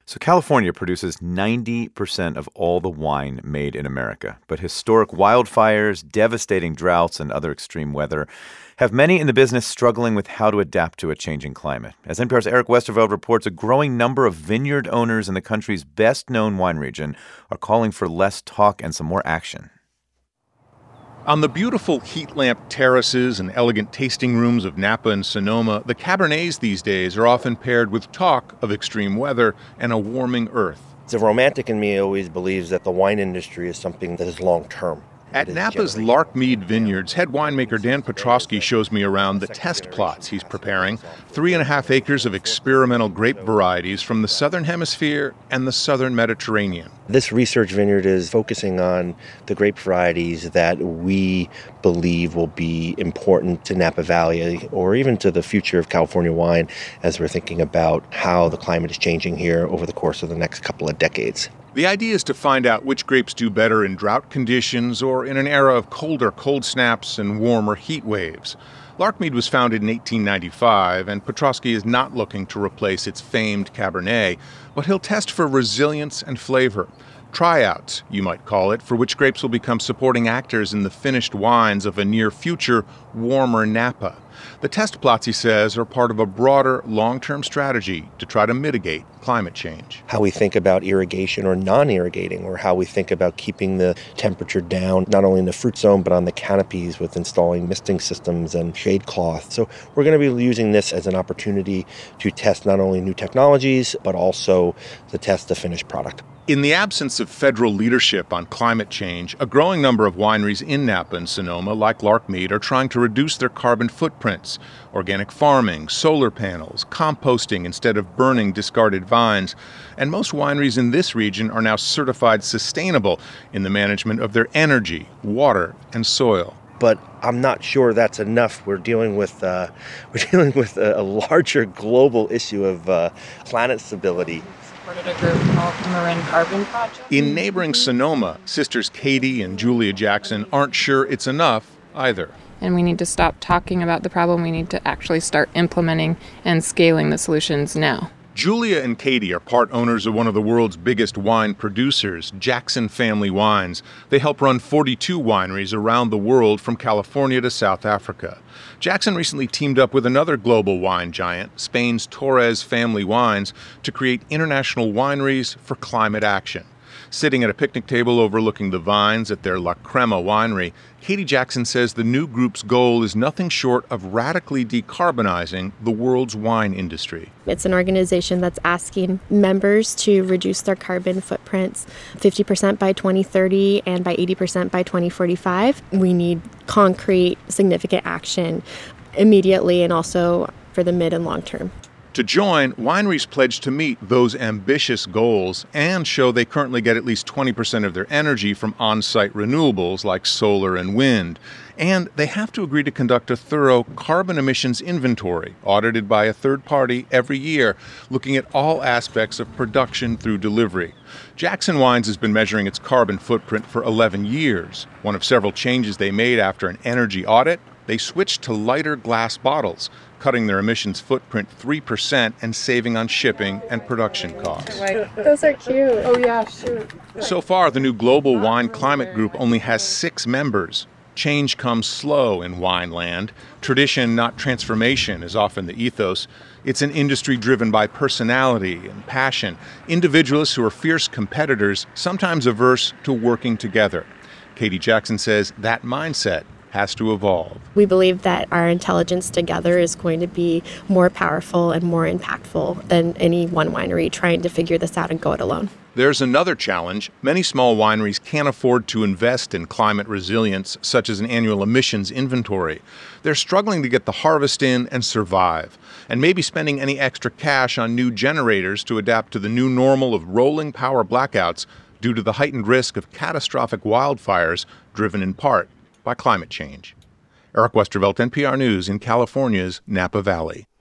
So California produces 90% of all the wine made in America. But historic wildfires, devastating droughts, and other extreme weather have many in the business struggling with how to adapt to a changing climate. As NPR's Eric Westerveld reports, a growing number of vineyard owners in the country's best-known wine region are calling for less talk and some more action. On the beautiful heat lamp terraces and elegant tasting rooms of Napa and Sonoma, the Cabernets these days are often paired with talk of extreme weather and a warming earth. The romantic in me always believes that the wine industry is something that is long-term. At Napa's Larkmead Vineyards, head winemaker Dan Petrosky shows me around the test plots he's preparing, 3.5 acres of experimental grape varieties from the Southern Hemisphere and the Southern Mediterranean. This research vineyard is focusing on the grape varieties that we believe will be important to Napa Valley or even to the future of California wine as we're thinking about how the climate is changing here over the course of the next couple of decades. The idea is to find out which grapes do better in drought conditions or in an era of colder cold snaps and warmer heat waves. Larkmead was founded in 1895, and Petrosky is not looking to replace its famed Cabernet, but he'll test for resilience and flavor. Tryouts, you might call it, for which grapes will become supporting actors in the finished wines of a near-future, warmer Napa. The test plots, he says, are part of a broader, long-term strategy to try to mitigate climate change. How we think about irrigation or non-irrigating, or how we think about keeping the temperature down, not only in the fruit zone, but on the canopies with installing misting systems and shade cloth. So we're going to be using this as an opportunity to test not only new technologies, but also to test the finished product. In the absence of federal leadership on climate change, a growing number of wineries in Napa and Sonoma, like Larkmead, are trying to reduce their carbon footprints. Organic farming, solar panels, composting instead of burning discarded vines. And most wineries in this region are now certified sustainable in the management of their energy, water, and soil. But I'm not sure that's enough. We're dealing with a larger global issue of planet stability. A group called Marin Carbon Project. In neighboring Sonoma, sisters Katie and Julia Jackson aren't sure it's enough either. And we need to stop talking about the problem. We need to actually start implementing and scaling the solutions now. Julia and Katie are part owners of one of the world's biggest wine producers, Jackson Family Wines. They help run 42 wineries around the world from California to South Africa. Jackson recently teamed up with another global wine giant, Spain's Torres Family Wines, to create international wineries for climate action. Sitting at a picnic table overlooking the vines at their La Crema winery, Katie Jackson says the new group's goal is nothing short of radically decarbonizing the world's wine industry. It's an organization that's asking members to reduce their carbon footprints 50% by 2030 and by 80% by 2045. We need concrete, significant action immediately and also for the mid and long term. To join, wineries pledge to meet those ambitious goals and show they currently get at least 20% of their energy from on-site renewables like solar and wind. And they have to agree to conduct a thorough carbon emissions inventory, audited by a third party every year, looking at all aspects of production through delivery. Jackson Wines has been measuring its carbon footprint for 11 years. One of several changes they made after an energy audit, they switched to lighter glass bottles, cutting their emissions footprint 3% and saving on shipping and production costs. Those are cute. Oh, yeah, sure. So far, the new Global Wine Climate Group only has 6 members. Change comes slow in wine land. Tradition, not transformation, is often the ethos. It's an industry driven by personality and passion. Individualists who are fierce competitors, sometimes averse to working together. Katie Jackson says that mindset has to evolve. We believe that our intelligence together is going to be more powerful and more impactful than any one winery trying to figure this out and go it alone. There's another challenge. Many small wineries can't afford to invest in climate resilience, such as an annual emissions inventory. They're struggling to get the harvest in and survive, and maybe spending any extra cash on new generators to adapt to the new normal of rolling power blackouts due to the heightened risk of catastrophic wildfires driven in part by climate change. Eric Westervelt, NPR News in California's Napa Valley.